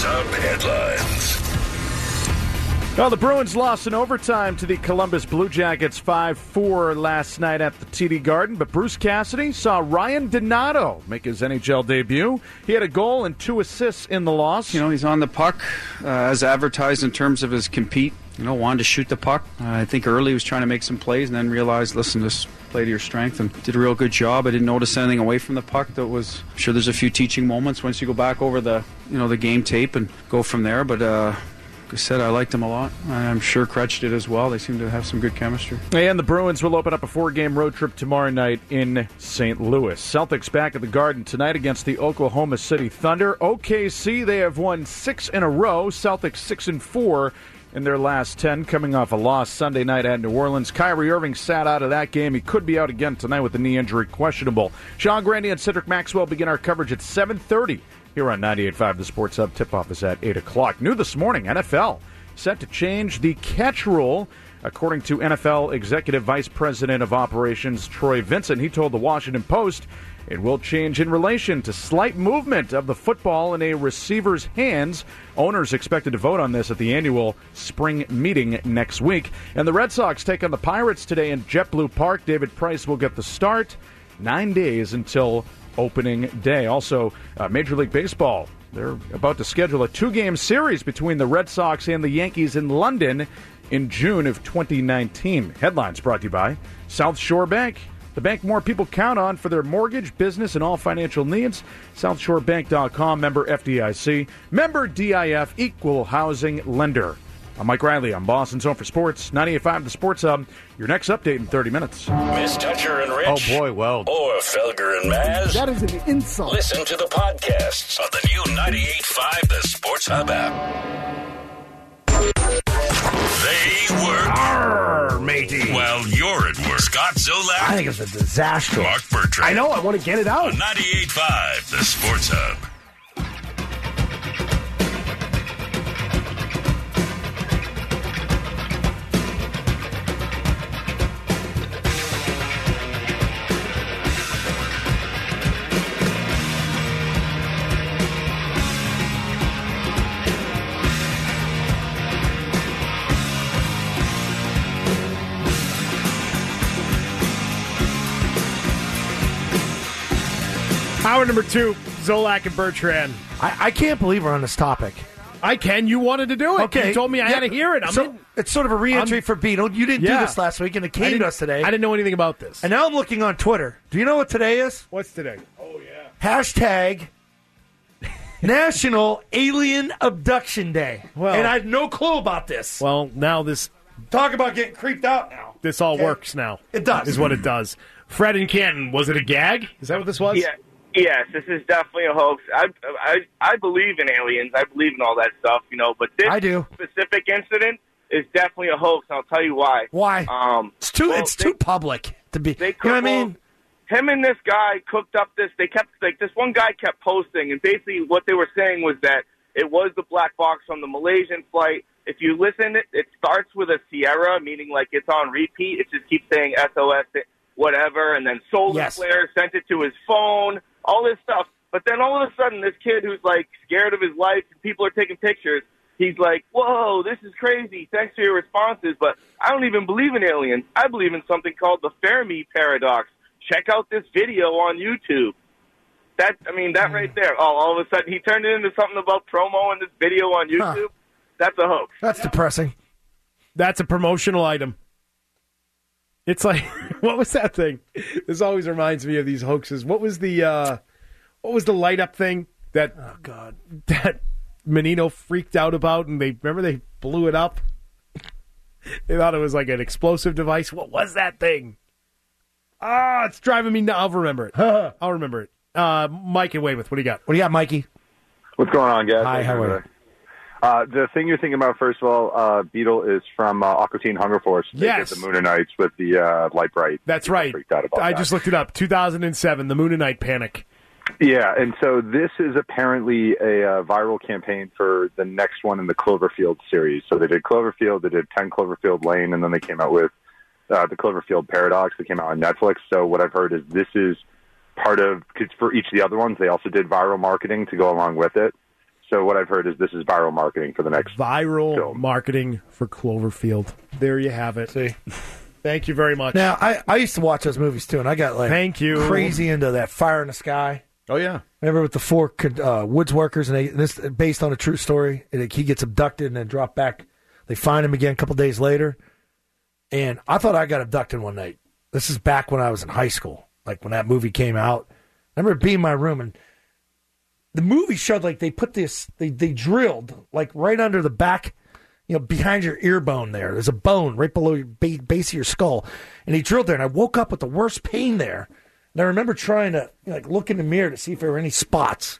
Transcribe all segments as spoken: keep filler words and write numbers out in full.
Hub headlines. Well, the Bruins lost in overtime to the Columbus Blue Jackets five four last night at the T D Garden, but Bruce Cassidy saw Ryan Donato make his N H L debut. He had a goal and two assists in the loss. You know, he's on the puck, uh, as advertised in terms of his compete. You know, wanted to shoot the puck. Uh, I think early he was trying to make some plays and then realized, listen, just play to your strength, and did a real good job. I didn't notice anything away from the puck that was, I'm sure there's a few teaching moments once you go back over the, you know, the game tape and go from there, but uh, like I said, I liked him a lot. I'm sure Kretsch did as well. They seem to have some good chemistry. And the Bruins will open up a four-game road trip tomorrow night in Saint Louis. Celtics back at the Garden tonight against the Oklahoma City Thunder. O K C, they have won six in a row. Celtics six and four in their last ten, coming off a loss Sunday night at New Orleans. Kyrie Irving sat out of that game. He could be out again tonight with the knee injury, questionable. Sean Grande and Cedric Maxwell begin our coverage at seven thirty. Here on ninety-eight point five, the Sports Hub. Tip-off is at eight o'clock. New this morning, N F L set to change the catch rule. According to N F L Executive Vice President of Operations Troy Vincent, he told the Washington Post it will change in relation to slight movement of the football in a receiver's hands. Owners expected to vote on this at the annual spring meeting next week. And the Red Sox take on the Pirates today in JetBlue Park. David Price will get the start. Nine days until opening day. Also, uh, Major League Baseball, they're about to schedule a two-game series between the Red Sox and the Yankees in London in June of twenty nineteen. Headlines brought to you by South Shore Bank, the bank more people count on for their mortgage, business, and all financial needs. south shore bank dot com, member F D I C, member D I F, equal housing lender. I'm Mike Riley. I'm Boston's Home for Sports, ninety-eight point five The Sports Hub. Your next update in thirty minutes. Miss Toucher and Rich. Oh, boy, well. Or Felger and Maz. That is an insult. Listen to the podcasts of the new ninety-eight point five The Sports Hub app. They work. Arr, matey. Well, you're at work. Scott Zolak. I think it's a disaster. Mark Bertrand. I know. I want to get it out. On ninety-eight point five The Sports Hub. Hour number two, Zolak and Bertrand. I, I can't believe we're on this topic. I can. You wanted to do it. Okay. You told me I Yeah, had to hear it. I'm so in. It's sort of a re-entry I'm- for Beetle. You didn't Yeah. do this last week, and it I came didn't- to us today. I didn't know anything about this. And now I'm looking on Twitter. Do you know what today is? What's today? Hashtag National Alien Abduction Day. Well- and I had no clue about this. Well, now this Talk about getting creeped out now. this all Okay. works now. It does. Is what it does. Fred and Canton, was it a gag? Is that what this was? Yeah, yes, this is definitely a hoax. I, I, I believe in aliens. I believe in all that stuff, you know. But this I do. specific incident is definitely a hoax. And I'll tell you why. Why? Um, It's too. well, it's they- too public to be. They You know what I well, mean? him and this guy cooked up this. They kept like this one guy kept posting, and basically what they were saying was that it was the black box from the Malaysian flight. If you listen, it, it starts with a Sierra, meaning like it's on repeat. It just keeps saying S O S, whatever, and then solar Yes. flare sent it to his phone, all this stuff. But then all of a sudden, this kid who's like scared of his life, and people are taking pictures. He's like, "Whoa, this is crazy. Thanks for your responses, but I don't even believe in aliens. I believe in something called the Fermi paradox. Check out this video on YouTube." That, I mean, that right there. Oh, all of a sudden, he turned it into something about promo in this video on YouTube. Huh. That's a hoax. That's depressing. That's a promotional item. It's like, what was that thing? This always reminds me of these hoaxes. What was the, uh, what was the light up thing that, Oh God. that Menino freaked out about, and they, remember they blew it up? They thought it was like an explosive device. What was that thing? Ah, it's driving me nuts. I'll remember it. I'll remember it. Uh, Mike and Weymouth, what do you got? What do you got, Mikey? What's going on, guys? Hi, how are you? Uh, the thing you're thinking about, first of all, uh, Beetle is from uh, Aqua Teen Hunger Force. They Yes. did the Moonanites with the uh, light bright. That's People right. freaked out about I that. just looked it up. two thousand seven, the Moonanite Panic. Yeah, and so this is apparently a uh, viral campaign for the next one in the Cloverfield series. So they did Cloverfield, they did ten Cloverfield Lane, and then they came out with uh, the Cloverfield Paradox that came out on Netflix. So what I've heard is this is part of, because for each of the other ones, they also did viral marketing to go along with it. So what I've heard is this is viral marketing for the next Viral film. marketing for Cloverfield. There you have it. See. Thank you very much. Now, I, I used to watch those movies, too, and I got, like, Thank you. crazy into that Fire in the Sky. Oh, yeah. Remember with the four uh, woods workers, and, they, and this based on a true story. And he gets abducted and then dropped back. They find him again a couple days later. And I thought I got abducted one night. This is back when I was in high school, like when that movie came out. I remember being in my room, and the movie showed like they put this, they, they drilled like right under the back, you know, behind your ear bone there. There's a bone right below your ba- base of your skull. And he drilled there, and I woke up with the worst pain there. And I remember trying to you know, like look in the mirror to see if there were any spots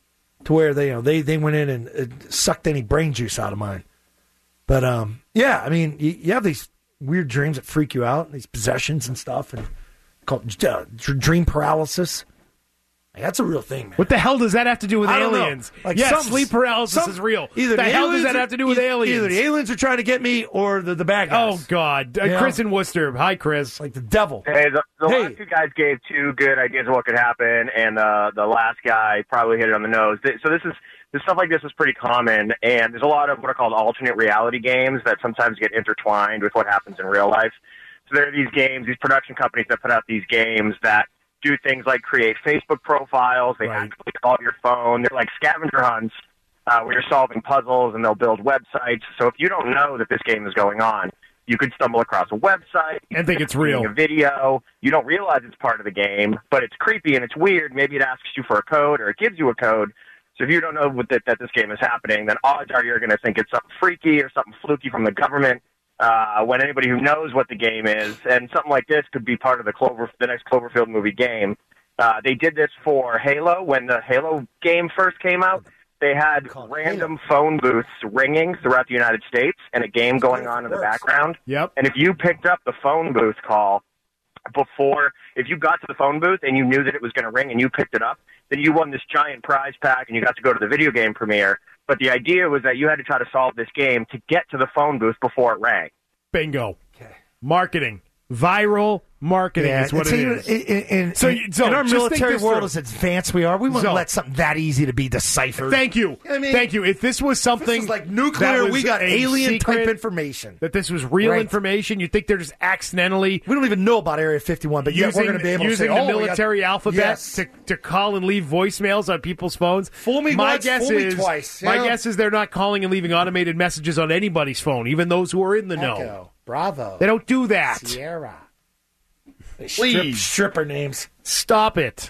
to where they, you know, they, they went in and uh, sucked any brain juice out of mine. But, um, yeah, I mean, you, you have these weird dreams that freak you out, these possessions and stuff, and called uh, dream paralysis. Like, that's a real thing, man. What the hell does that have to do with I don't know. aliens? Like yes, some- sleep paralysis some- is real. Either the, the hell does aliens that are- have to do with either, aliens? Either the aliens are trying to get me or the, the bad guys. Oh, God. Uh, Yeah. Chris in Worcester. Hi, Chris. Like the devil. Hey, the, the Hey. last two guys gave two good ideas of what could happen, and uh, the last guy probably hit it on the nose. Th- So this is this stuff like this is pretty common, and there's a lot of what are called alternate reality games that sometimes get intertwined with what happens in real life. So there are these games, these production companies that put out these games that do things like create Facebook profiles. They Right. actively call your phone. They're like scavenger hunts uh, where you're solving puzzles, and they'll build websites. So if you don't know that this game is going on, you could stumble across a website And think it's real. a video. You don't realize it's part of the game, but it's creepy and it's weird. Maybe it asks you for a code or it gives you a code. So if you don't know that, that this game is happening, then odds are you're going to think it's something freaky or something fluky from the government. Uh, when anybody who knows what the game is, and something like this could be part of the Clover, the next Cloverfield movie game. Uh, they did this for Halo when the Halo game first came out. They had random phone booths ringing throughout the United States and a game going on in the background. Yep. And if you picked up the phone booth call before, if you got to the phone booth and you knew that it was going to ring and you picked it up, then you won this giant prize pack and you got to go to the video game premiere. But the idea was that you had to try to solve this game to get to the phone booth before it rang. Bingo. Okay. Marketing. Viral marketing Yeah, is what and it see, is. In, in, So in, you- so in our just think military this world, through. as advanced we are, we wouldn't So- let something that easy to be deciphered. Thank you. I mean, Thank you. If this was something This is like nuclear. that was We got a alien type secret, information. that this was real Right. information, you think they're just accidentally We don't even know about Area fifty-one, but yet using, we're going to be able to using say, the oh, we got- military alphabet Yes. to, to call and leave voicemails on people's phones. Fool me my once, guess fool me is, twice. My Yeah. guess is they're not calling and leaving automated messages on anybody's phone, even those who are in the know. Echo, Bravo, They don't do that. Sierra. They Please. strip, stripper names. Stop it.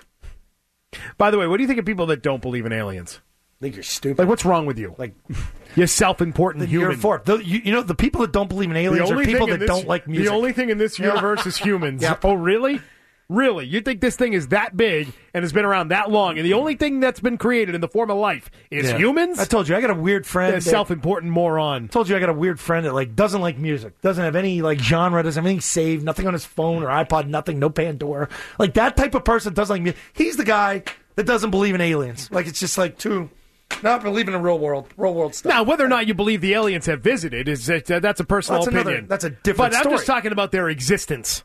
By the way, what do you think of people that don't believe in aliens? I think you're stupid. Like, what's wrong with you? Like, You're self-important you're human. for it. The, you, you know, the people that don't believe in The aliens are only people thing in that this- don't like music. The only thing in this universe is humans. Yep. Oh, really? Really? You think this thing is that big and has been around that long, and the only thing that's been created in the form of life is Yeah. humans? I told you, I got a weird friend. A that- self-important moron. I told you I got a weird friend that like doesn't like music, doesn't have any like genre, doesn't have anything saved, nothing on his phone or iPod, nothing, no Pandora. Like that type of person doesn't like music. He's the guy that doesn't believe in aliens. Like it's just like too not believing in real world, real world stuff. Now, whether or not you believe the aliens have visited is uh, that's a personal That's another- opinion. that's a different But I'm story. just talking about their existence.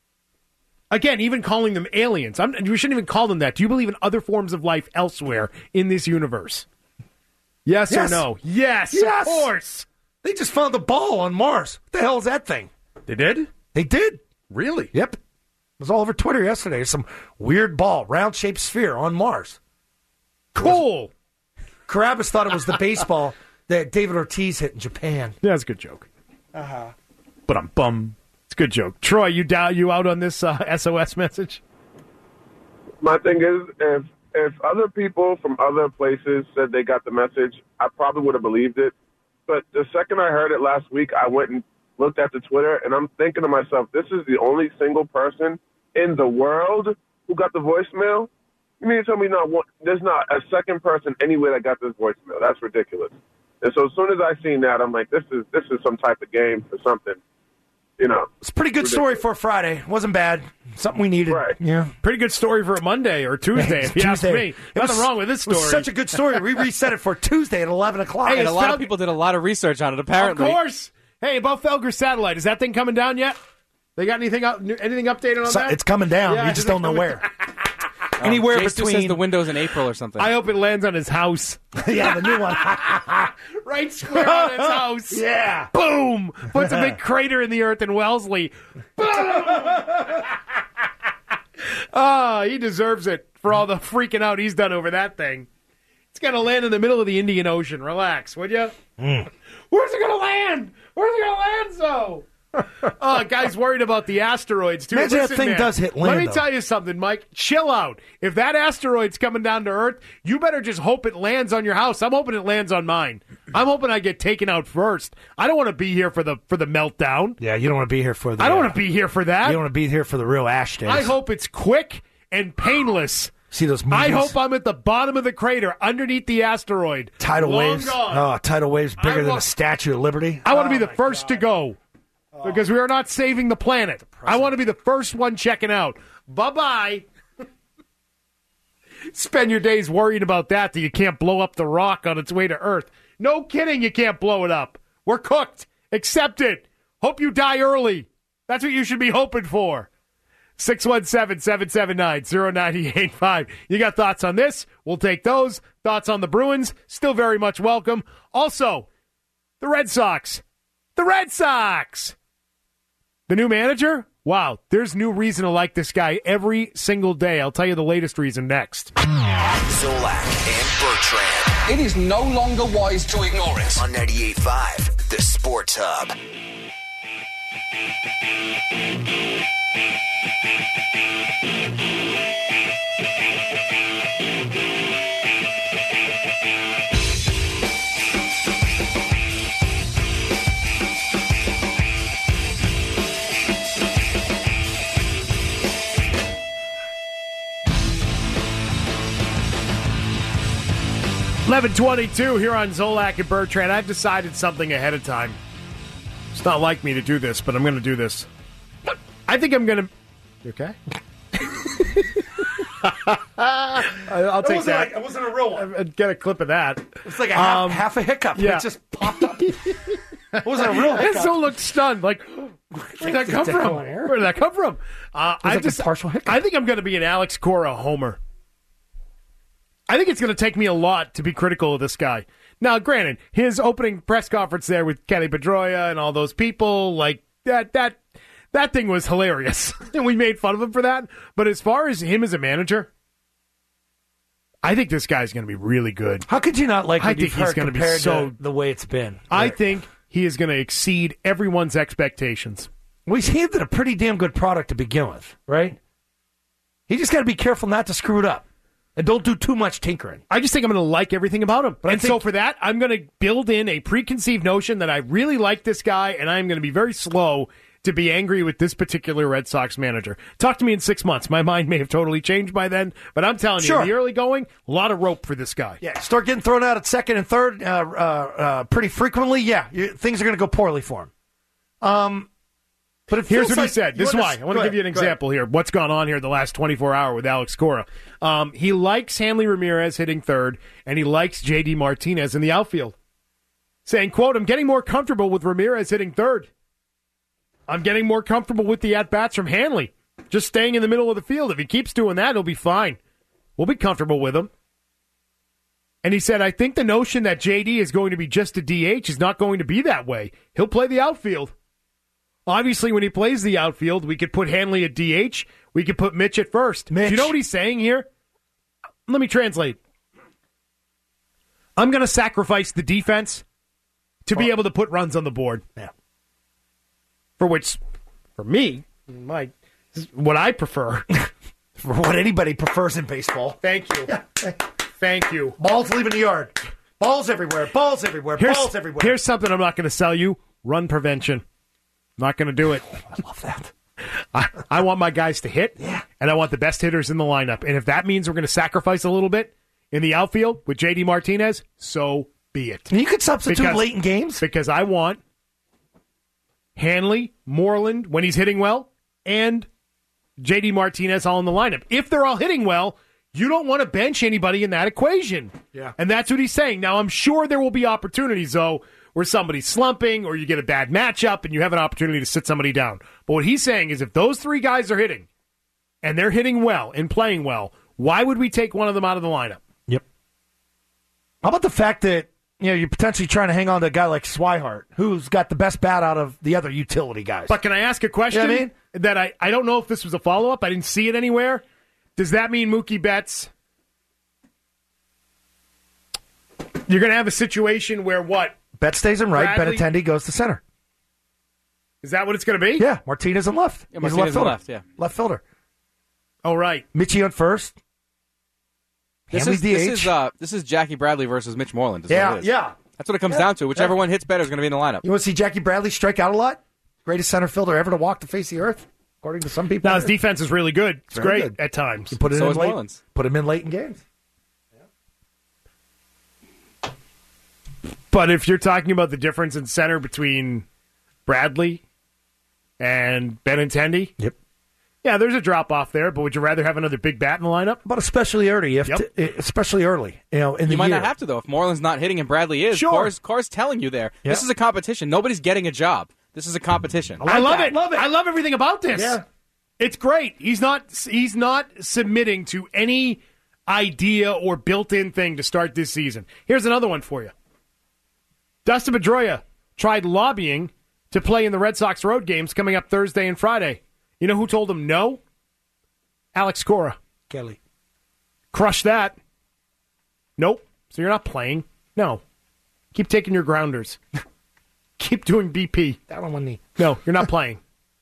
Again, even calling them aliens, I'm, we shouldn't even call them that. Do you believe in other forms of life elsewhere in this universe? Yes, Yes. or no? Yes, Yes. of course. They just found the ball on Mars. What the hell is that thing? They did? They did. Really? Yep. It was all over Twitter yesterday. Some weird ball, round shaped sphere on Mars. Cool. Carabas thought it was the baseball that David Ortiz hit in Japan. Yeah, that's a good joke. Uh-huh. But I'm bum. It's a good joke. Troy, you down, you out on this uh, S O S message? My thing is, if if other people from other places said they got the message, I probably would have believed it. But the second I heard it last week, I went and looked at the Twitter, and I'm thinking to myself, this is the only single person in the world who got the voicemail? You mean to tell me not one, there's not a second person anywhere that got this voicemail? That's ridiculous. And so as soon as I seen that, I'm like, this is this is some type of game for something. You know, It's a pretty good story for a Friday. Wasn't bad. Something we needed. Right. Yeah. Pretty good story for a Monday or Tuesday, if you ask Tuesday. me. It Nothing was- wrong with this It was story. such a good story. We reset it for Tuesday at eleven o'clock. Hey, Hey, and a it's lot Fel- of people did a lot of research on it, apparently. Of course. Hey, about Felger Satellite, is that thing coming down yet? They got anything up, anything updated on So- that? it's coming down. Yeah, we just is it don't know coming- where. Anywhere Jace just between says the windows in April or something. I hope it lands on his house. Yeah, the new one. Right square on his house. Yeah. Boom! Puts a big crater in the earth in Wellesley. Boom! Ah, he deserves it for all the freaking out he's done over that thing. It's going to land in the middle of the Indian Ocean. Relax, would you? Mm. Where's it going to land? Where's it going to land, so? Oh, guys worried about the asteroids, too. Imagine Listen, that thing man, does hit land, Let me though. tell you something, Mike. Chill out. If that asteroid's coming down to Earth, you better just hope it lands on your house. I'm hoping it lands on mine. I'm hoping I get taken out first. I don't want to be here for the for the meltdown. Yeah, you don't want to be here for the... I don't uh, want to be here for that. You don't want to be here for the real ash days. I hope it's quick and painless. See those movies? I hope I'm at the bottom of the crater underneath the asteroid. Tidal Long waves. gone. Oh, tidal waves bigger I than wa- a Statue of Liberty. I want to Oh, be the first to go because we are not saving the planet. I want to be the first one checking out. Bye-bye. Spend your days worrying about that that you can't blow up the rock on its way to Earth. No kidding, you can't blow it up. We're cooked. Accept it. Hope you die early. That's what you should be hoping for. six one seven, seven seven nine, zero nine eight five. You got thoughts on this? We'll take those. Thoughts on the Bruins? Still very much welcome. Also, the Red Sox. The Red Sox! The new manager? Wow, there's new reason to like this guy every single day. I'll tell you the latest reason next. Zolak and Bertrand. It is no longer wise to ignore it. On ninety-eight point five, the Sports Hub. eleven twenty-two here on Zolak and Bertrand. I've decided something ahead of time. It's not like me to do this, but I'm going to do this. I think I'm going to... You okay? I'll take that. Like, it wasn't a real one. I'll get a clip of that. It's like a half, Um, half a hiccup. yeah. It just popped up. It wasn't a real hiccup. Enzo looked stunned. Like, where'd that come Did that from? go on air? Where did that come from? Uh, I like a just, partial hiccup. I think I'm going to be an Alex Cora homer. I think it's going to take me a lot to be critical of this guy. Now, granted, his opening press conference there with Kelly Pedroia and all those people, like that, that, that thing was hilarious, and we made fun of him for that. But as far as him as a manager, I think this guy's going to be really good. How could you not like I what think you've he's heard going to be compared so. to the way it's been? I Right. think he is going to exceed everyone's expectations. Well, he's handed a pretty damn good product to begin with, right? He just got to be careful not to screw it up. And don't do too much tinkering. I just think I'm going to like everything about him. But I and think- so for that, I'm going to build in a preconceived notion that I really like this guy, and I'm going to be very slow to be angry with this particular Red Sox manager. Talk to me in six months. My mind may have totally changed by then, but I'm telling Sure. you, in the early going, a lot of rope for this guy. Yeah, start getting thrown out at second and third uh, uh, uh, pretty frequently. Yeah, you, things are going to go poorly for him. Um, but it Here's feels what like he said. you This is why. understand- I want to Go give you an ahead, go ahead. example here. What's gone on here the last twenty-four hour with Alex Cora. Um, he likes Hanley Ramirez hitting third, and he likes J D Martinez in the outfield. Saying, quote, I'm getting more comfortable with Ramirez hitting third. I'm getting more comfortable with the at-bats from Hanley. Just staying in the middle of the field. If he keeps doing that, he'll be fine. We'll be comfortable with him. And he said, I think the notion that J D is going to be just a D H is not going to be that way. He'll play the outfield. Obviously, when he plays the outfield, we could put Hanley at D H. We could put Mitch at first. Mitch. Do you know what he's saying here? Let me translate. I'm going to sacrifice the defense to be able to put runs on the board. Yeah. For which, for me, my what I prefer. For what anybody prefers in baseball. Thank you. Thank you. Balls leaving the yard. Balls everywhere. Balls everywhere. Here's, balls everywhere. here's something I'm not going to sell you. Run prevention. Not going to do it. I love that. I, I want my guys to hit, Yeah. and I want the best hitters in the lineup. And if that means we're going to sacrifice a little bit in the outfield with J D Martinez, so be it. And you could substitute Because- late in games. Because I want Hanley, Moreland, when he's hitting well, and J D Martinez all in the lineup. If they're all hitting well, you don't want to bench anybody in that equation. Yeah. And that's what he's saying. Now, I'm sure there will be opportunities, though, where somebody's slumping or you get a bad matchup and you have an opportunity to sit somebody down. But what he's saying is if those three guys are hitting, and they're hitting well and playing well, Why would we take one of them out of the lineup? Yep. How about the fact that you know you're potentially trying to hang on to a guy like Swihart, who's got the best bat out of the other utility guys? But can I ask a question? You know what I mean? That I, I don't know if this was a follow-up. I didn't see it anywhere. Does that mean Mookie Betts? You're going to have a situation where what? Betts stays in right, Bradley- Benintendi goes to center. Is that what it's going to be? Yeah, Martinez in left. Yeah, He's a Martinez left in fielder. left, yeah. Left fielder. Oh, right. Mitchie on first. This Hanley is, D H. this, is, uh, this is Jackie Bradley versus Mitch Moreland. Is Yeah, what it is. yeah. That's what it comes Yeah. down to. Whichever Yeah. one hits better is going to be in the lineup. You want to see Jackie Bradley strike out a lot? Greatest center fielder ever to walk the face of the earth, according to some people. Now, his defense is really good. It's Very great good. at times. You put it So in is late. Mullins. Put him in late in games. But if you're talking about the difference in center between Bradley and Benintendi, Yep. yeah, there's a drop-off there, but would you rather have another big bat in the lineup? But especially early, if Yep. t- especially early, you know, in the You might year. not have to, though. If Moreland's not hitting and Bradley is, Sure. Carr's, Carr's telling you there. Yeah. This is a competition. Nobody's getting a job. This is a competition. I love that. it. Love it. I love everything about this. Yeah. It's great. He's not he's not submitting to any idea or built-in thing to start this season. Here's another one for you. Dustin Pedroia tried lobbying to play in the Red Sox road games coming up Thursday and Friday. You know who told him no? Alex Cora. Kelly. Crush that. Nope. So you're not playing? No. Keep taking your grounders. Keep doing B P. Down on one knee. No, you're not playing.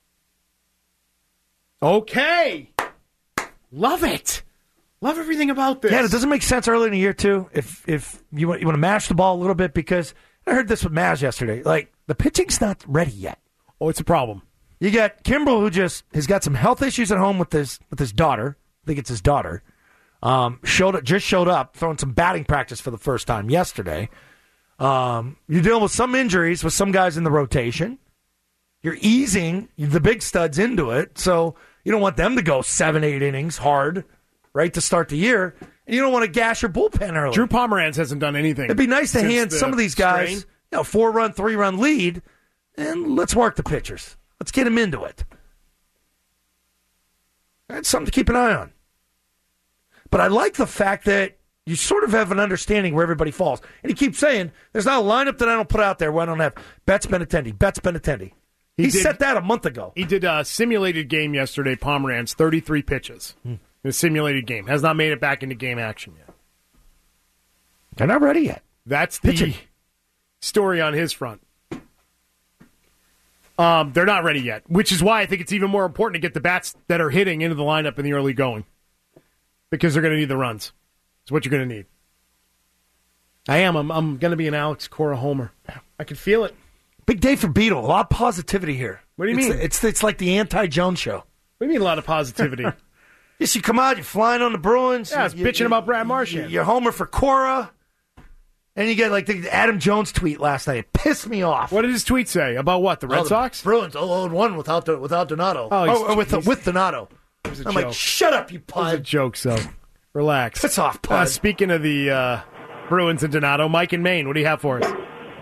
Okay. Love it. Love everything about this. Yeah, it doesn't make sense early in the year too. If if you want you want to mash the ball a little bit, because I heard this with Maz yesterday. Like the pitching's not ready yet. Oh, it's a problem. You got Kimbrel, who just has got some health issues at home with his with his daughter. I think it's his daughter. Um, showed up, just showed up, throwing some batting practice for the first time yesterday. Um, you're dealing with some injuries with some guys in the rotation. You're easing the big studs into it, so you don't want them to go seven, eight innings hard, right, to start the year. And you don't want to gash your bullpen early. Drew Pomeranz hasn't done anything. It'd be nice to since hand the some of these guys, strain. you know, four-run, three-run lead, and let's work the pitchers. Let's get them into it. That's something to keep an eye on. But I like the fact that you sort of have an understanding where everybody falls. And he keeps saying, there's not a lineup that I don't put out there where I don't have Betts Benintendi, Betts Benintendi. He, he did- set that a month ago. He did a simulated game yesterday, Pomeranz, thirty-three pitches. Hmm. In a simulated game. Has not made it back into game action yet. They're not ready yet. That's the Pitching. story on his front. Um, they're not ready yet, which is why I think it's even more important to get the bats that are hitting into the lineup in the early going. Because they're going to need the runs. It's what you're going to need. I am. I'm, I'm going to be an Alex Cora homer. I can feel it. Big day for Beetle. A lot of positivity here. What do you it's, mean? It's, it's like the anti-Jones show. What do you mean a lot of positivity? Yes, you come out, you're flying on the Bruins. Yeah, I was you, bitching you, about Brad Marchand. You're homer for Cora. And you get like the Adam Jones tweet last night. It pissed me off. What did his tweet say? About what? The Red Oh, the Sox? Bruins oh and one without the, without Donato. Oh, he's- or with he's- with Donato. It was a I'm joke. like, shut up, you It was a pud. joke, so relax. Piss off, Uh, pud. speaking of the uh, Bruins and Donato, Mike in Maine, what do you have for us?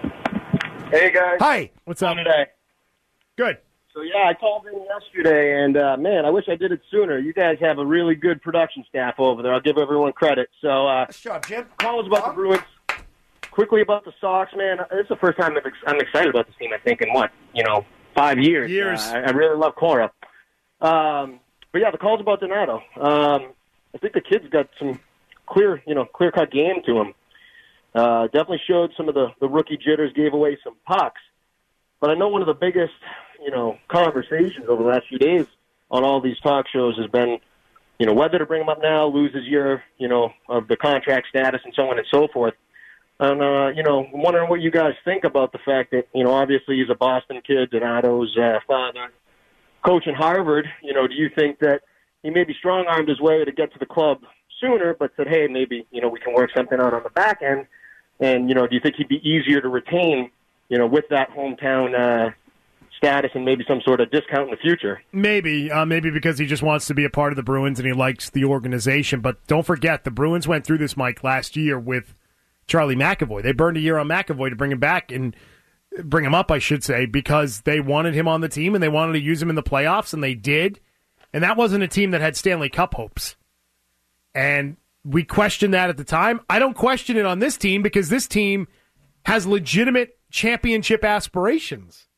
Hey guys, Hi. What's up? today. Good. So yeah, I called in yesterday, and uh, man, I wish I did it sooner. You guys have a really good production staff over there. I'll give everyone credit. So uh, Nice job, Jim. call us about the Bruins. Quickly about the Sox, man. This is the first time I'm ex- I'm excited about this team. I think in what you know five years. Years. Uh, I, I really love Cora. Um, but yeah, the calls about Donato. Um, I think the kid's got some clear, you know, clear cut game to him. Uh, definitely showed some of the, the rookie jitters, gave away some pucks. But I know one of the biggest, you know, conversations over the last few days on all these talk shows has been, you know, whether to bring him up now, lose his year, you know, of the contract status and so on and so forth. And, uh, you know, I'm wondering what you guys think about the fact that, you know, obviously he's a Boston kid, Donato's uh, father, coach in Harvard. You know, do you think that he maybe strong-armed his way to get to the club sooner, but said, hey, maybe, you know, we can work something out on the back end? And, you know, do you think he'd be easier to retain, you know, with that hometown uh, status and maybe some sort of discount in the future? Maybe. Uh, maybe because he just wants to be a part of the Bruins and he likes the organization. But don't forget, the Bruins went through this, Mike, last year with Charlie McAvoy. They burned a year on McAvoy to bring him back and bring him up, I should say, because they wanted him on the team and they wanted to use him in the playoffs, and they did. And that wasn't a team that had Stanley Cup hopes. And we questioned that at the time. I don't question it on this team because this team has legitimate championship aspirations.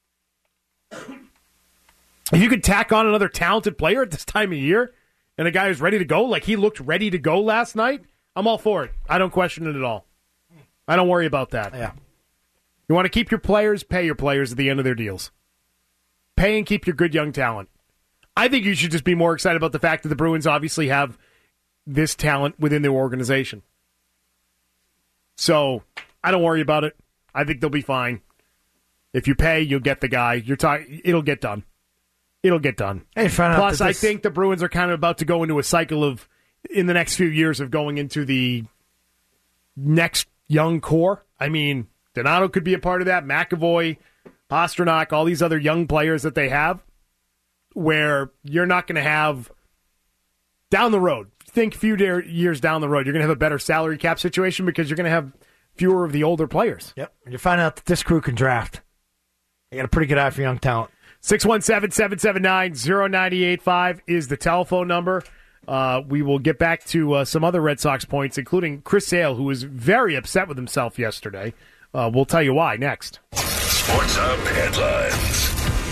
If you could tack on another talented player at this time of year and a guy who's ready to go, like he looked ready to go last night, I'm all for it. I don't question it at all. I don't worry about that. Yeah. You want to keep your players, pay your players at the end of their deals. Pay and keep your good young talent. I think you should just be more excited about the fact that the Bruins obviously have this talent within their organization. So I don't worry about it. I think they'll be fine. If you pay, you'll get the guy. You're talking. It'll get done. It'll get done. Hey, Plus, I this... think the Bruins are kind of about to go into a cycle of, in the next few years, of going into the next young core. I mean, Donato could be a part of that. McAvoy, Pasternak, all these other young players that they have, where you're not going to have, down the road, think a few de- years down the road, you're going to have a better salary cap situation because you're going to have fewer of the older players. Yep. And you find out that this crew can draft. You got a pretty good eye for young talent. six one seven, seven seven nine, zero nine eight five is the telephone number. Uh, we will get back to uh, some other Red Sox points, including Chris Sale, who was very upset with himself yesterday. Uh, we'll tell you why next. Sports Hub headlines.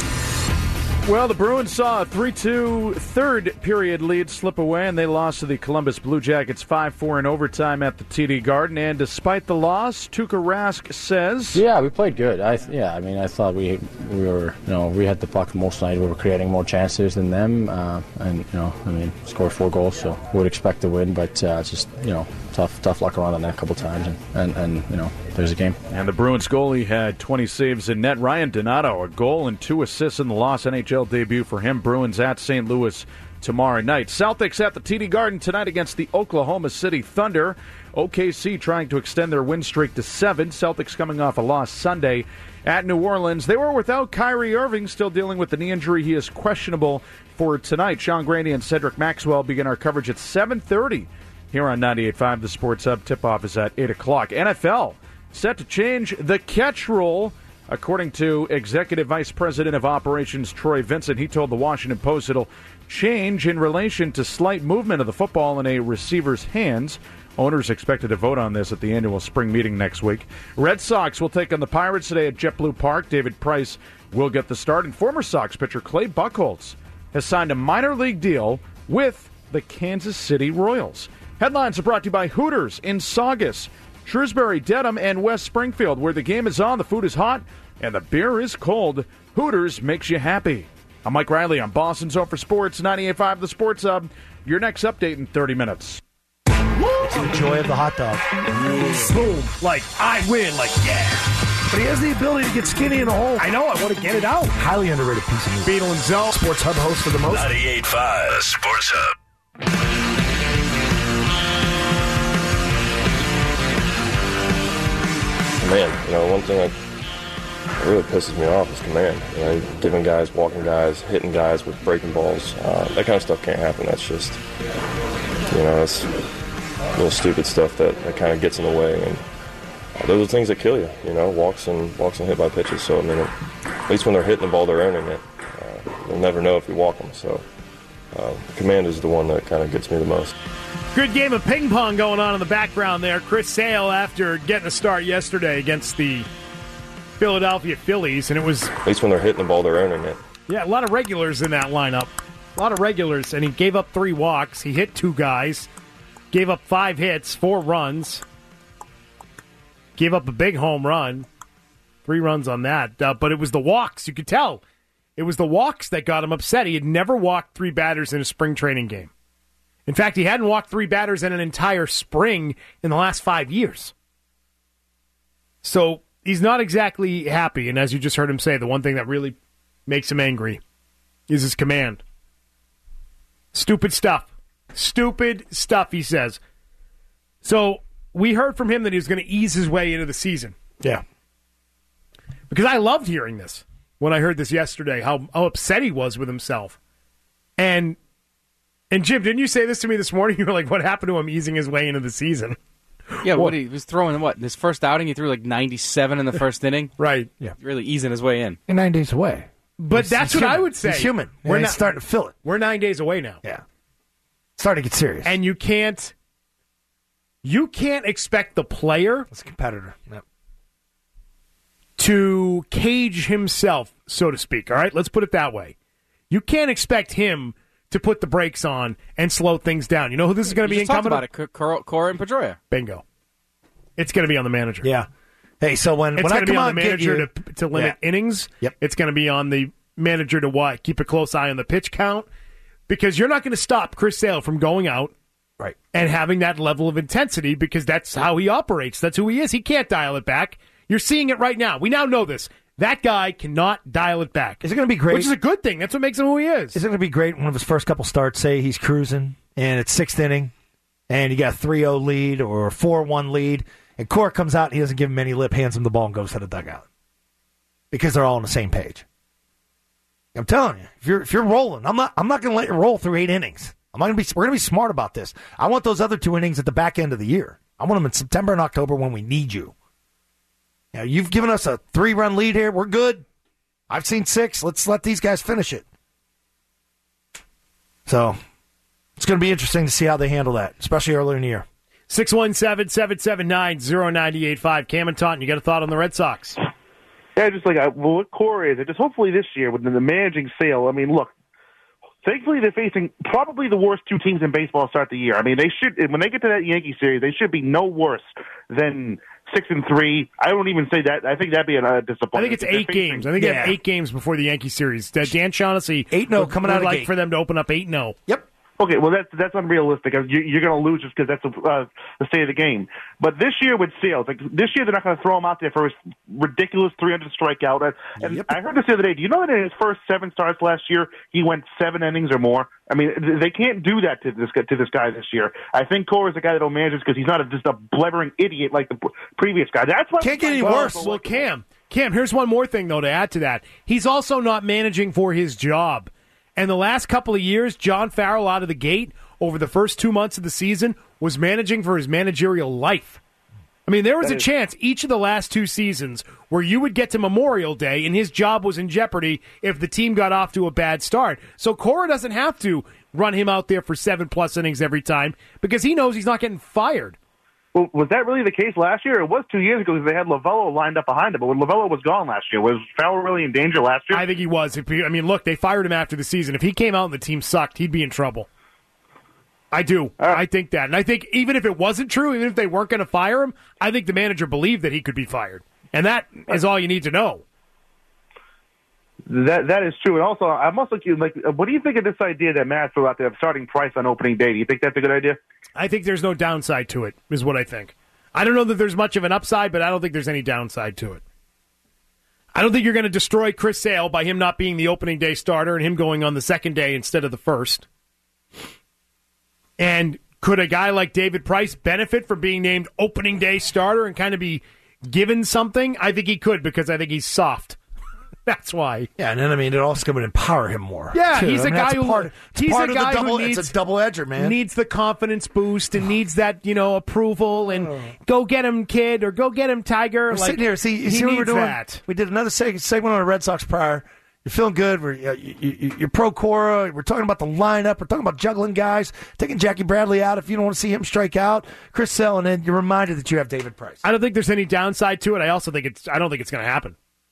Well, the Bruins saw a three two third period lead slip away, and they lost to the Columbus Blue Jackets five four in overtime at the T D Garden. And despite the loss, Tuukka Rask says, "Yeah, we played good. I yeah, I mean, I thought we we were you know we had the puck most night. We were creating more chances than them, uh, and you know, I mean, scored four goals, so we would expect to win. But uh, it's just you know tough tough luck around the net a couple times, and, and and you know there's a game." And the Bruins goalie had twenty saves in net. Ryan Donato, a goal and two assists in the loss. N H L debut for him. Bruins at Saint Louis tomorrow night. Celtics at the T D Garden tonight against the Oklahoma City Thunder. O K C trying to extend their win streak to seven. Celtics coming off a loss Sunday at New Orleans. They were without Kyrie Irving, still dealing with the knee injury. He is questionable for tonight. Sean Graney and Cedric Maxwell begin our coverage at seven thirty here on ninety-eight point five. The Sports Hub. Tip-off is at eight o'clock. N F L set to change the catch rule. According to Executive Vice President of Operations Troy Vincent, he told the Washington Post it'll change in relation to slight movement of the football in a receiver's hands. Owners expected to vote on this at the annual spring meeting next week. Red Sox will take on the Pirates today at JetBlue Park. David Price will get the start. And former Sox pitcher Clay Buchholz has signed a minor league deal with the Kansas City Royals. Headlines are brought to you by Hooters in Saugus, Shrewsbury, Dedham, and West Springfield, where the game is on, the food is hot, and the beer is cold. Hooters makes you happy. I'm Mike Riley on Boston's Zone for Sports, ninety-eight point five The Sports Hub. Your next update in thirty minutes. It's the joy of the hot dog. Boom. Like, I win. Like, yeah. But he has the ability to get skinny in a hole. I know. I want to get it out. Highly underrated piece of meat. Beetle and Zone. Sports Hub host for the most. ninety-eight point five The Sports Hub. Command. You know, one thing that really pisses me off is command. You know, giving guys, walking guys, hitting guys with breaking balls. Uh, that kind of stuff can't happen. That's just, you know, it's little stupid stuff that, that kind of gets in the way. And uh, those are things that kill you, you know, walks and walks and hit by pitches. So, I mean, at least when they're hitting the ball, they're earning it. Uh, you'll never know if you walk them. So, uh, command is the one that kind of gets me the most. Good game of ping pong going on in the background there. Chris Sale, after getting a start yesterday against the Philadelphia Phillies, and it was... At least when they're hitting the ball, they're earning it. Yeah, a lot of regulars in that lineup. A lot of regulars, and he gave up three walks. He hit two guys, gave up five hits, four runs, gave up a big home run, three runs on that. Uh, but it was the walks. You could tell. It was the walks that got him upset. He had never walked three batters in a spring training game. In fact, he hadn't walked three batters in an entire spring in the last five years. So he's not exactly happy. And as you just heard him say, the one thing that really makes him angry is his command. Stupid stuff. Stupid stuff, he says. So we heard from him that he was going to ease his way into the season. Yeah. Because I loved hearing this when I heard this yesterday, how, how upset he was with himself. And... And, Jim, didn't you say this to me this morning? You were like, what happened to him easing his way into the season? Yeah, what he was throwing, what, his first outing, he threw like ninety-seven in the first inning? Right. Yeah. Really easing his way in. You're nine days away. But He's- that's he's what I human. would say. He's human. We're And not he's starting to feel it. We're nine days away now. Yeah. starting to get serious. And you can't you can't expect the player as a competitor yep. to cage himself, so to speak. All right, let's put it that way. You can't expect him to put the brakes on and slow things down. You know who this is going to be just talked incumbent about it, Cora, Cora and Pedroia. Bingo. It's going to be on the manager. Yeah. Hey, so when, it's when going I to be come on out the and manager get you, to to limit yeah. innings. Yep. It's going to be on the manager to what? Keep a close eye on the pitch count, because you're not going to stop Chris Sale from going out right and having that level of intensity, because that's how he operates. That's who he is. He can't dial it back. You're seeing it right now. We now know this. That guy cannot dial it back. Is it going to be great? Which is a good thing. That's what makes him who he is. Is it going to be great one of his first couple starts, say he's cruising, and it's sixth inning, and you got a three oh lead or a four one lead, and Cora comes out and he doesn't give him any lip, hands him the ball, and goes to the dugout. Because they're all on the same page. I'm telling you, if you're if you're rolling, I'm not I'm not going to let you roll through eight innings. I'm not going to be. We're going to be smart about this. I want those other two innings at the back end of the year. I want them in September and October when we need you. You know, you've given us a three-run lead here. We're good. I've seen six. Let's let these guys finish it. So it's going to be interesting to see how they handle that, especially earlier in the year. six one seven, seven seven nine, zero nine eight five. Cam and Taunton, you got a thought on the Red Sox? Yeah, just like I, well, what core is it? Just hopefully this year with the managing Sale. I mean, look, thankfully they're facing probably the worst two teams in baseball to start the year. I mean, they should when they get to that Yankee series, they should be no worse than six and three. I don't even say that. I think that'd be a uh, disappointment. I think it's eight facing, games. I think yeah. they have eight games before the Yankee series. Uh, Dan Shaughnessy eight no would, coming would out of like gate. for them to open up eight no. Yep. Okay, well that's that's unrealistic. You, you're going to lose just because that's the, uh, the state of the game. But this year with Sales, like this year they're not going to throw him out there for his ridiculous three hundred strikeout. And, and yep. I heard this the other day. Do you know that in his first seven starts last year he went seven innings or more? I mean, they can't do that to this to this guy this year. I think Cora's the guy that'll manage this because he's not a, just a blethering idiot like the previous guy. That's why can't get any well, worse. Well, Cam, Cam, here's one more thing though to add to that. He's also not managing for his job. And the last couple of years, John Farrell out of the gate over the first two months of the season was managing for his managerial life. I mean, there was That a is- chance each of the last two seasons where you would get to Memorial Day and his job was in jeopardy if the team got off to a bad start. So Cora doesn't have to run him out there for seven-plus innings every time because he knows he's not getting fired. Well, was that really the case last year? It was two years ago because they had Lovello lined up behind him. But when Lovello was gone last year, was Farrell really in danger last year? I think he was. If he, I mean, look, they fired him after the season. If he came out and the team sucked, he'd be in trouble. I do. I think that. And I think even if it wasn't true, even if they weren't going to fire him, I think the manager believed that he could be fired. And that is all you need to know. That that is true. And also, I'm also like, what do you think of this idea that Matt threw out there of starting Price on opening day? Do you think that's a good idea? I think there's no downside to it, is what I think. I don't know that there's much of an upside, but I don't think there's any downside to it. I don't think you're going to destroy Chris Sale by him not being the opening day starter and him going on the second day instead of the first. And could a guy like David Price benefit from being named opening day starter and kind of be given something? I think he could because I think he's soft. That's why. Yeah, and then I mean, it also going to empower him more. Yeah, too. he's I a mean, guy that's who part, it's he's part a of guy the double. who needs, it's a double edger, man. Needs the confidence boost and needs that you know approval and oh. go get him, kid, or go get him, Tiger. We're like, sitting here. See, you he see what we're needs doing? That. We did another seg- segment on the Red Sox prior. You're feeling good. We're, you, you, you're pro Cora. We're talking about the lineup. We're talking about juggling guys, taking Jackie Bradley out if you don't want to see him strike out. Chris Sale, and then you're reminded that you have David Price. I don't think there's any downside to it. I also think it's. I don't think it's going to happen.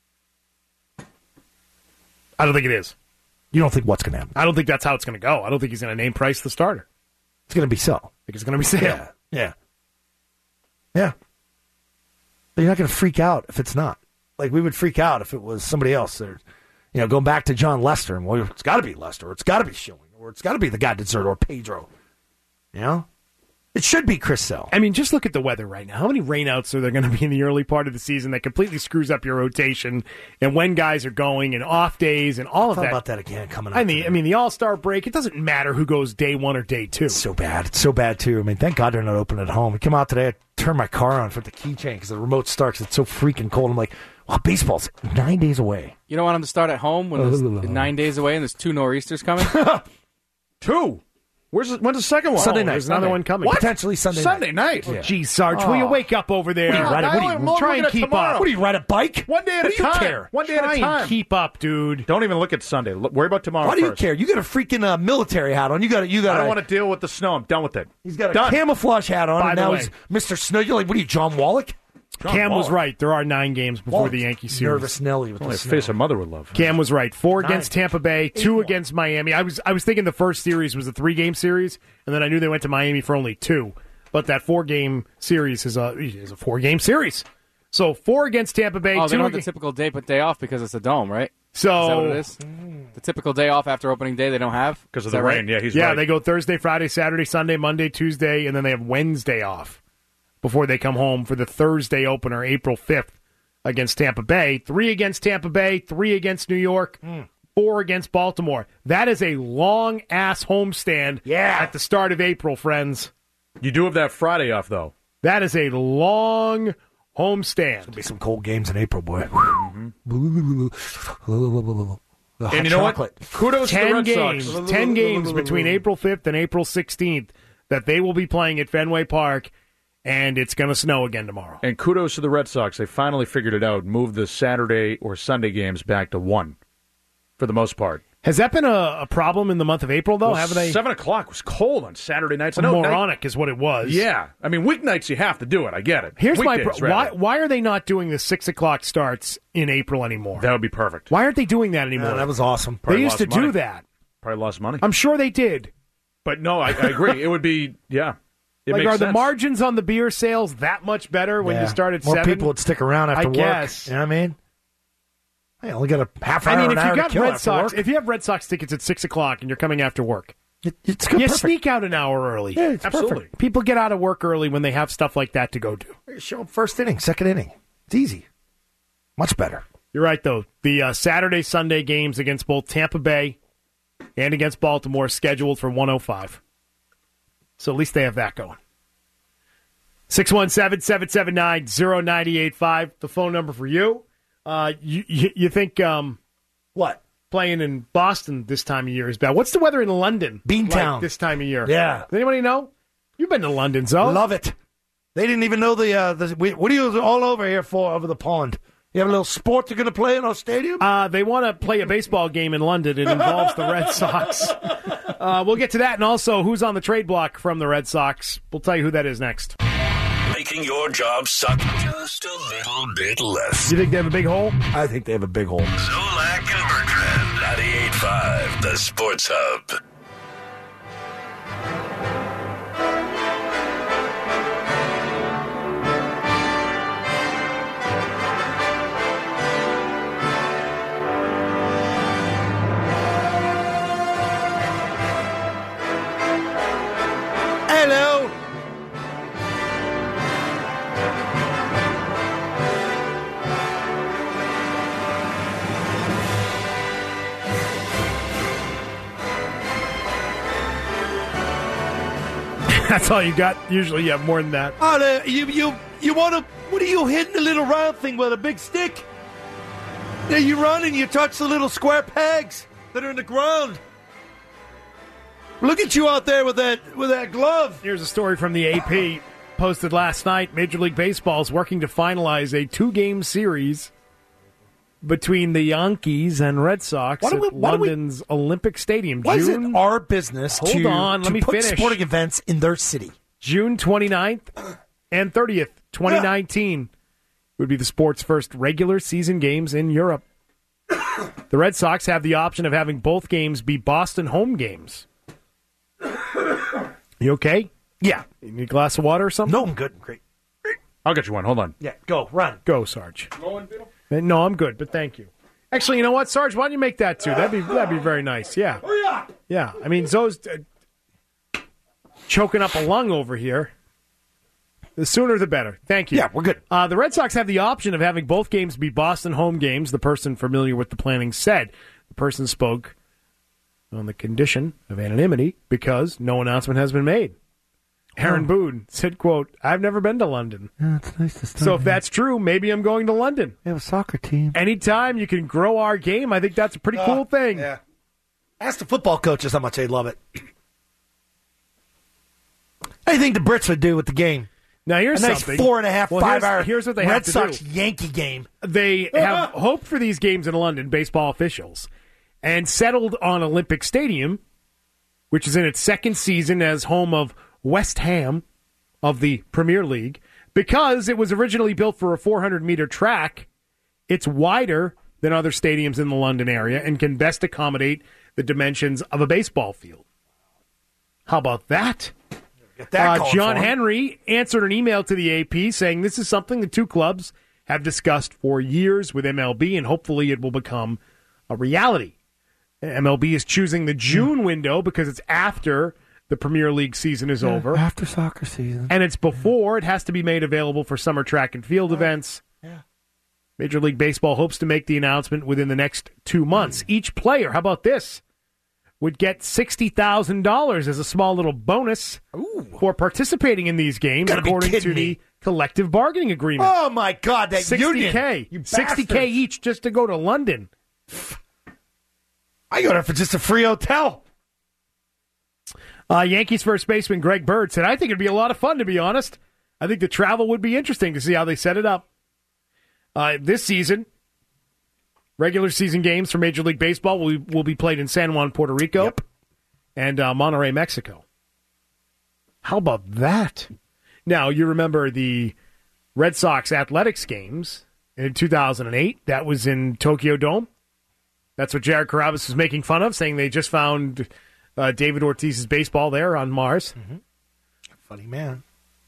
I don't think it is. You don't think what's going to happen? I don't think that's how it's going to go. I don't think he's going to name Price the starter. It's going to be Sale. I think it's going to be Sale. Yeah. Yeah. Yeah. But you're not going to freak out if it's not. Like, we would freak out if it was somebody else. Or, you know, going back to John Lester, and well, it's got to be Lester, or it's got to be Schilling, or it's got to be the guy that deserted, or Pedro. You know? It should be Chris Sale. I mean, just look at the weather right now. How many rainouts are there going to be in the early part of the season that completely screws up your rotation and when guys are going and off days and all of Thought that? about that again coming up. I mean, I mean, the All-Star break, it doesn't matter who goes day one or day two. It's so bad. It's so bad, too. I mean, thank God they're not open at home. I came out today, I turned my car on for the keychain because the remote starts. It's so freaking cold. I'm like, well, baseball's nine days away. You don't want them to start at home when it's nine days away and there's two nor'easters coming? Two? Where's the, when's the second one? Sunday Oh, night. there's Another Sunday. one coming. What? Potentially Sunday Sunday night. night. Yeah. Geez, Sarge, will you Oh. wake up over there? What are you riding? What are you, I'm try looking and at keep tomorrow. up. what do you ride a bike? One day at what a do you time. care? One day Try at a and time. keep up, dude. Don't even look at Sunday. Look, worry about tomorrow Why do you first. care? You got a freaking uh, military hat on. You got a, you got. I don't a, want to deal with the snow. I'm done with it. He's got a Done. camouflage hat on, By and the now way- he's Mister Snow. You're like, what are you, John Wallach? John Cam was Wallach. right. There are nine games before Wallach. the Yankee series. Nervous Nelly with Only the a face snow. a mother would love. Cam was right. Four Nine. against Tampa Bay, two against Miami. I was I was thinking the first series was a three game series, and then I knew they went to Miami for only two. But that four game series is a is a four game series. So four against Tampa Bay. Oh, two they don't have the ag- typical day but day off because it's a dome, right? So is that what it is? The typical day off after opening day they don't have Because of Is the that right? rain. Yeah, he's yeah, right. they go Thursday, Friday, Saturday, Sunday, Monday, Tuesday, and then they have Wednesday off before they come home for the Thursday opener, April fifth, against Tampa Bay. Three against Tampa Bay, three against New York, four against Baltimore. That is a long ass homestand Yeah. at the start of April, friends. You do have that Friday off, though. That is a long homestand. Be some cold games in April, boy. The hot And you know chocolate. what? Kudos to the Ten Red games, Sox. ten games between April fifth and April sixteenth that they will be playing at Fenway Park, and it's going to snow again tomorrow. And kudos to the Red Sox. They finally figured it out. Moved the Saturday or Sunday games back to one for the most part. Has that been a, a problem in the month of April, though? Well, Haven't they? Seven o'clock was cold on Saturday nights. I know night- moronic is what it was. Yeah, I mean weeknights you have to do it. I get it. Here's my Weekdays, pro- why. rather. Why are they not doing the six o'clock starts in April anymore? That would be perfect. Why aren't they doing that anymore? Yeah, that was awesome. They Probably used lost to money. do that. Probably lost money. I'm sure they did. But no, I, I agree. It would be yeah. It like, makes are the sense. margins on the beer sales that much better when Yeah. you start at More seven? people would stick around after I work. guess. You know what I mean? I only got a half hour, I mean, an if hour you to got kill Red after Sox, work. if you have Red Sox tickets at six o'clock and you're coming after work, It- it's good. you perfect. sneak out an hour early. Yeah, it's Absolutely. perfect. People get out of work early when they have stuff like that to go do. Show up first inning, second inning. It's easy. Much better. You're right, though. The uh, Saturday, Sunday games against both Tampa Bay and against Baltimore scheduled for one oh five. So at least they have that going. six one seven, seven seven nine, zero nine eight five, the phone number for you. Uh, you, you, you think um, what playing in Boston this time of year is bad? What's the weather in London? Beantown. like this time of year? Yeah. Does anybody know? You've been to London, Zoe. Love it. They didn't even know the, uh, the we, what are you all over here for over the pond? You have a little sport you're going to play in our stadium? Uh, they want to play a baseball game in London. It involves the Red Sox. Uh, we'll get to that, and also who's on the trade block from the Red Sox. We'll tell you who that is next. Making your job suck just a little bit less. You think they have a big hole? I think they have a big hole. Zolak and Bertrand, ninety-eight point five, the Sports Hub. Hello. That's all you got. Usually you have more than that. Oh, there, you you you want to? What are you hitting the little round thing with a big stick? Yeah, you run and you touch the little square pegs that are in the ground. Look at you out there with that with that glove. Here's a story from the A P posted last night. Major League Baseball is working to finalize a two-game series between the Yankees and Red Sox Why at do we- why do we- London's Olympic Stadium. Why is June, it our business Hold to, on, let to me put finish. sporting events in their city? June twenty-ninth and thirtieth, twenty nineteen would be the sport's first regular season games in Europe. The Red Sox have the option of having both games be Boston home games. You okay? Yeah. You need a glass of water or something? No, I'm good. Great. I'll get you one. Hold on. Yeah, go, run. Go, Sarge. Uh, No, I'm good, but thank you. Actually, you know what, Sarge? Why don't you make that too? That'd be that'd be very nice. Yeah. Yeah. I mean, Zoe's uh, choking up a lung over here. The sooner the better. Thank you. Yeah, we're good. Uh, the Red Sox have the option of having both games be Boston home games, the person familiar with the planning said. The person spoke on the condition of anonymity because no announcement has been made. Aaron Oh. Boone said, quote, I've never been to London. Yeah, it's nice to start. So if that's true, maybe I'm going to London. We have a soccer team. Anytime you can grow our game, I think that's a pretty cool thing. Yeah. Ask the football coaches how much they love it. What do you think the Brits would do with the game? Now here's a nice something. four and a half, Well, five here's, hour here's what they Red have to Sox do. Yankee game. They have hoped for these games in London, baseball officials, and settled on Olympic Stadium, which is in its second season as home of West Ham of the Premier League. Because it was originally built for a four hundred meter track, it's wider than other stadiums in the London area and can best accommodate the dimensions of a baseball field. How about that? Get that Uh, going John for 'em. Henry answered an email to the A P saying this is something the two clubs have discussed for years with M L B, and hopefully it will become a reality. M L B is choosing the June window because it's after the Premier League season is Yeah, over. after soccer season. And it's before it has to be made available for summer track and field events. Yeah. Major League Baseball hopes to make the announcement within the next two months. Each player, how about this, would get sixty thousand dollars as a small little bonus for participating in these games, Gotta be according to kidding the me. collective bargaining agreement. Oh, my God, that sixty union. K. You sixty K bastards. each just to go to London. I go there for just a free hotel. Uh, Yankees first baseman Greg Bird said, I think it'd be a lot of fun, to be honest. I think the travel would be interesting to see how they set it up. Uh, this season, regular season games for Major League Baseball will, will be played in San Juan, Puerto Rico, Yep. and uh, Monterrey, Mexico. How about that? Now, you remember the Red Sox Athletics games in two thousand eight. That was in Tokyo Dome. That's what Jared Carrabis was making fun of, saying they just found uh, David Ortiz's baseball there on Mars. Mm-hmm. Funny man.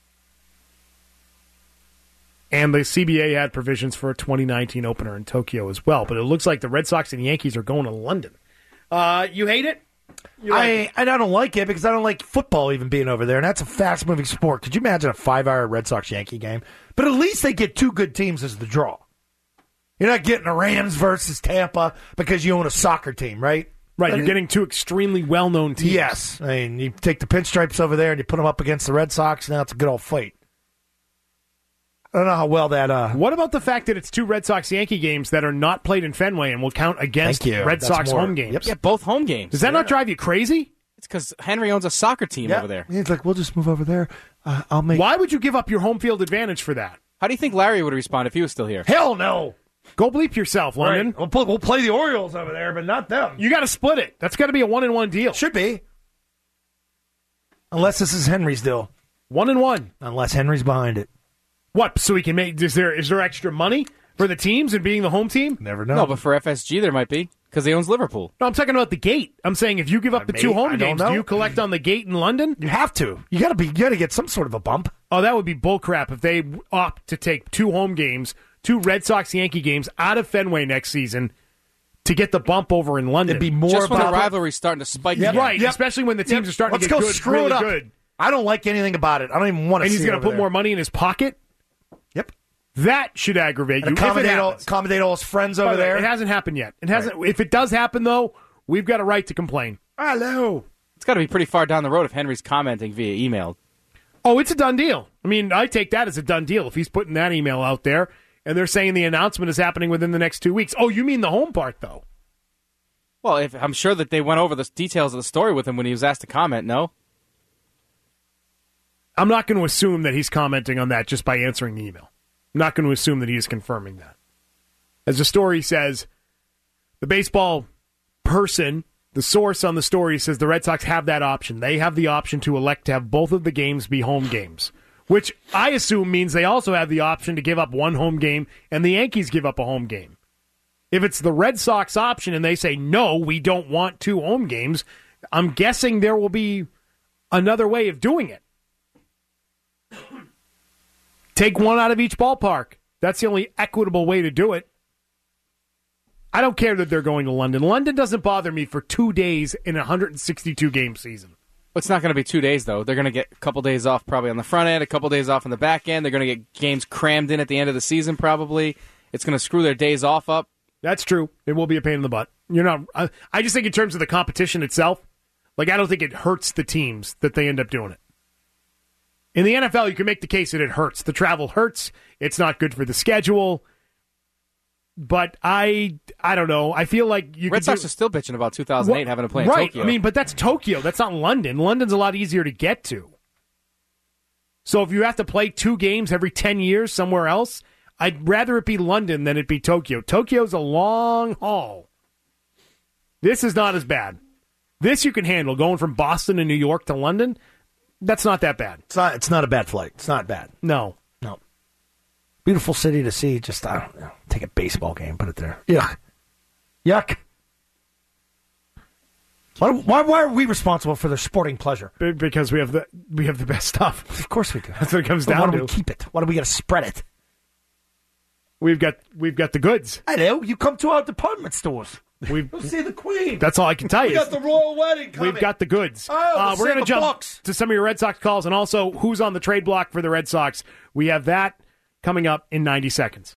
And the C B A had provisions for a twenty nineteen opener in Tokyo as well. But it looks like the Red Sox and Yankees are going to London. Uh, you hate it? You like I it? and I don't like it because I don't like football even being over there, and that's a fast-moving sport. Could you imagine a five-hour Red Sox-Yankee game? But at least they get two good teams as the draw. You're not getting a Rams versus Tampa because you own a soccer team, right? Right, But you're it- getting two extremely well-known teams. Yes. I mean, you take the pinstripes over there and you put them up against the Red Sox, and now it's a good old fight. I don't know how well that... Uh, What about the fact that it's two Red Sox-Yankee games that are not played in Fenway and will count against Thank you. Red That's Sox more- home games? Yep. Yeah, both home games. Does that not drive you crazy? It's because Henry owns a soccer team yeah. over there. He's like, we'll just move over there. Uh, I'll make... Why would you give up your home field advantage for that? How do you think Larry would respond if he was still here? Hell no. Go bleep yourself, London. Right. We'll, put, we'll play the Orioles over there, but not them. You got to split it. That's got to be a one-and-one deal. Should be. Unless this is Henry's deal. One and one. Unless Henry's behind it. What? So he can make? Is there is there extra money for the teams and being the home team? Never know. No, but for F S G there might be because he owns Liverpool. No, I'm talking about the gate. I'm saying if you give up the Maybe. two I home don't games, know. do you collect on the gate in London? You have to. You got to be. You got to get some sort of a bump. Oh, that would be bullcrap if they opt to take two home games, two Red Sox Yankee games out of Fenway next season to get the bump over in London. It'd be more Just when about the rivalry's starting to spike Yeah, again. right. Yep. Especially when the teams Yep. are starting Let's to get go good, screw really it up. good. I don't like anything about it. I don't even want to. And he's see going it to over put there. more money in his pocket. Yep. That should aggravate And you. If it accommodate all, happens. accommodate all his friends By over the way, there. It hasn't happened yet. It hasn't. If it does happen, though, we've got a right to complain. Hello. It's got to be pretty far down the road if Henry's commenting via email. Oh, it's a done deal. I mean, I take that as a done deal if he's putting that email out there and they're saying the announcement is happening within the next two weeks. Oh, you mean the home part, though? Well, if, I'm sure that they went over the details of the story with him when he was asked to comment, no? I'm not going to assume that he's commenting on that just by answering the email. I'm not going to assume that he is confirming that. As the story says, the baseball person, the source on the story says the Red Sox have that option. They have the option to elect to have both of the games be home games, which I assume means they also have the option to give up one home game and the Yankees give up a home game. If it's the Red Sox option and they say, no, we don't want two home games, I'm guessing there will be another way of doing it. Take one out of each ballpark. That's the only equitable way to do it. I don't care that they're going to London. London doesn't bother me for two days in a one hundred sixty-two game season. It's not going to be two days, though. They're going to get a couple days off probably on the front end, a couple days off on the back end. They're going to get games crammed in at the end of the season probably. It's going to screw their days off up. That's true. It will be a pain in the butt. You're not. I, I just think in terms of the competition itself, like I don't think it hurts the teams that they end up doing it. In the N F L, you can make the case that it hurts. The travel hurts. It's not good for the schedule. But I, I don't know. I feel like you. Red could Sox do, are still bitching about two thousand eight Well, having to play in right. Tokyo. I mean, but that's Tokyo. That's not London. London's a lot easier to get to. So if you have to play two games every ten years somewhere else, I'd rather it be London than it be Tokyo. Tokyo's a long haul. This is not as bad. This you can handle, going from Boston and New York to London. That's not that bad. It's not. It's not a bad flight. It's not bad. No, no. Beautiful city to see. Just I don't know. Take a baseball game, put it there. Yuck, yuck. Why, why, why are we responsible for their sporting pleasure? Because we have the we have the best stuff. Of course we do. That's what it comes But down why to. do we keep it? Why do we got to spread it? We've got we've got the goods. I know. You come to our department stores. We've, Go see the Queen. That's all I can tell you. We got the royal wedding coming. We've got the goods. Oh, uh, we'll we're going save to the jump Bucks. to some of your Red Sox calls and also who's on the trade block for the Red Sox. We have that coming up in ninety seconds.